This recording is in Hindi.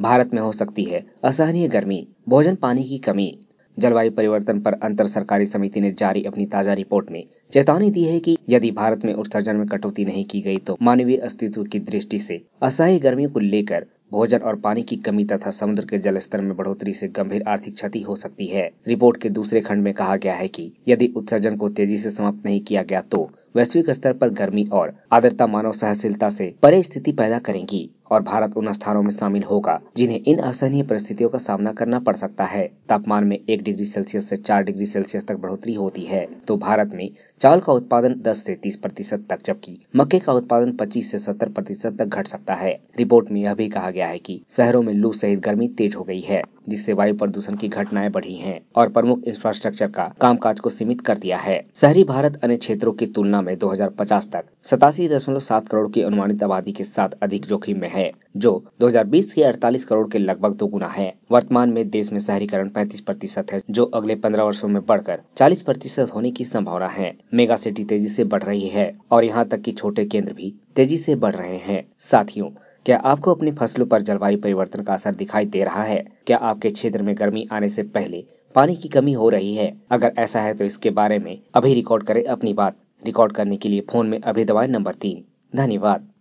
भारत में हो सकती है असहनीय गर्मी, भोजन पानी की कमी। जलवायु परिवर्तन पर अंतर सरकारी समिति ने जारी अपनी ताजा रिपोर्ट में चेतावनी दी है कि यदि भारत में उत्सर्जन में कटौती नहीं की गई तो मानवीय अस्तित्व की दृष्टि से असह्य गर्मी को लेकर भोजन और पानी की कमी तथा समुद्र के जलस्तर में बढ़ोतरी से गंभीर आर्थिक क्षति हो सकती है। रिपोर्ट के दूसरे खंड में कहा गया है कि यदि उत्सर्जन को तेजी से समाप्त नहीं किया गया तो वैश्विक स्तर पर गर्मी और आर्द्रता मानव सहनशीलता से परे स्थिति पैदा करेंगी और भारत उन स्थानों में शामिल होगा जिन्हें इन असहनीय परिस्थितियों का सामना करना पड़ सकता है। तापमान में 1 डिग्री सेल्सियस से 4 डिग्री सेल्सियस तक बढ़ोतरी होती है तो भारत में चावल का उत्पादन 10 से 30% तक, जबकि मक्के का उत्पादन 25 से 70% तक घट सकता है। रिपोर्ट में यह भी कहा गया है कि शहरों में लू सहित गर्मी तेज हो गई है, जिससे वायु प्रदूषण की घटनाएं बढ़ी हैं और प्रमुख इंफ्रास्ट्रक्चर का कामकाज को सीमित कर दिया है। शहरी भारत अन्य क्षेत्रों की तुलना में 2050 तक 87.7 करोड़ की अनुमानित आबादी के साथ अधिक जोखिम में है, जो 2020 के 48 करोड़ के लगभग दोगुना है। वर्तमान में देश में शहरीकरण 35% है, जो अगले 15 वर्षों में बढ़कर 40% होने की संभावना है। मेगा सिटी तेजी से बढ़ रही है और यहाँ तक कि छोटे केंद्र भी तेजी से बढ़ रहे हैं। साथियों, क्या आपको अपनी फसलों पर जलवायु परिवर्तन का असर दिखाई दे रहा है? क्या आपके क्षेत्र में गर्मी आने से पहले पानी की कमी हो रही है? अगर ऐसा है तो इसके बारे में अभी रिकॉर्ड करें अपनी बात। रिकॉर्ड करने के लिए फोन में अभी दबाएं नंबर 3। धन्यवाद।